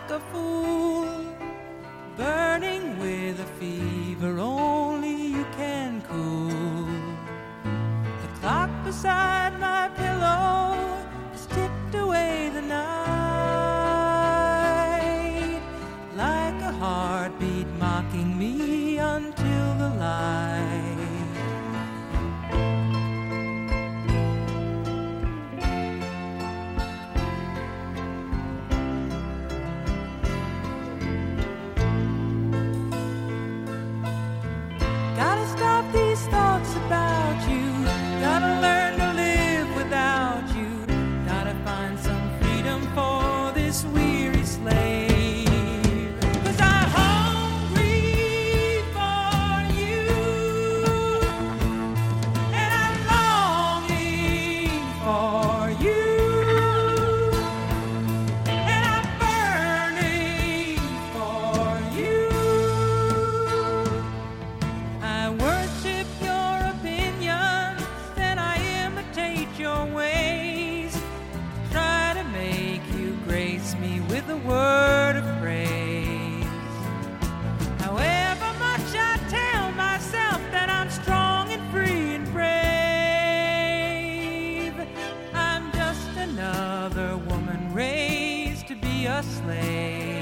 like a fool, burning with a fever only you can cool. The clock beside my pillow has ticked away the night, like a heartbeat mocking me until the light. Gotta stop these thoughts about you. Gotta learn to live without you. Gotta find some freedom for this weary slave. 'Cause I'm hungry for you, and I'm longing for you, and I'm burning for you. I worship your opinions and I imitate your ways. Try to make you grace me with a word of praise. However much I tell myself that I'm strong and free and brave, I'm just another woman raised to be a slave.